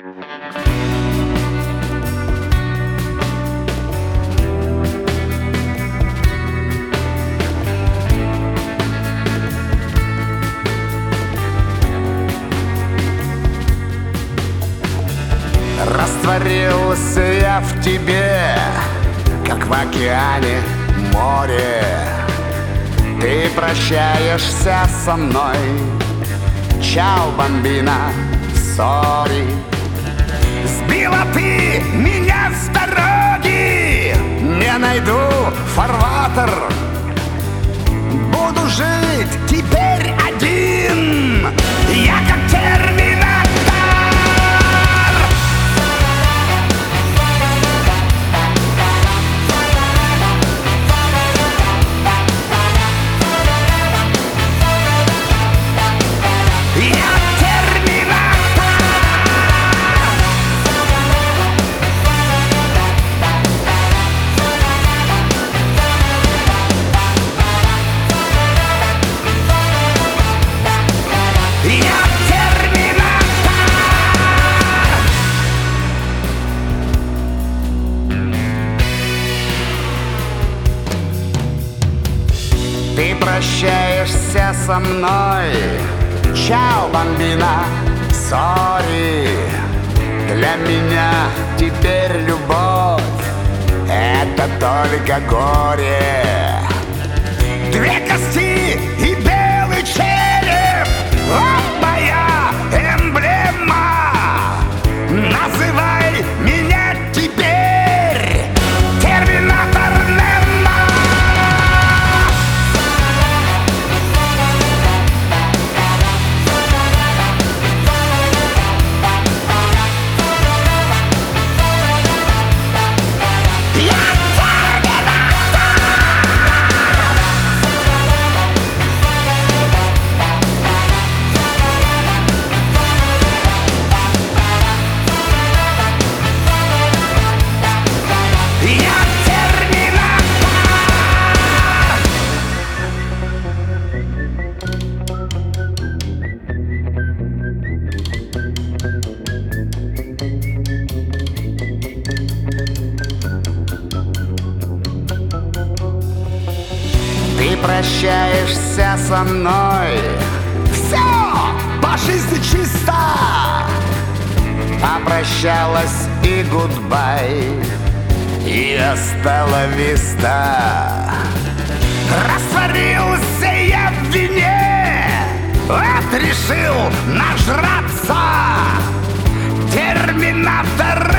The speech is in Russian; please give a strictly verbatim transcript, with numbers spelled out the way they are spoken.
Растворился я в тебе, как в океане море. Ты прощаешься со мной. Чао, бамбина, сори. Сбила ты меня с дороги. Не найду фарватер. Буду жить теперь один. Я как терминатор. Ты прощаешься со мной. Чао, бамбина, сори. Для меня теперь любовь — это только горе. Две кости и белый череп — вот моя эмблема. Называй меня теперь терминатор Немо. Ты прощаешься со мной. Все по жизни чисто. Попрощалась и гудбай, и астала виста. Растворился я в вине, вот решил нажраться. Терминатор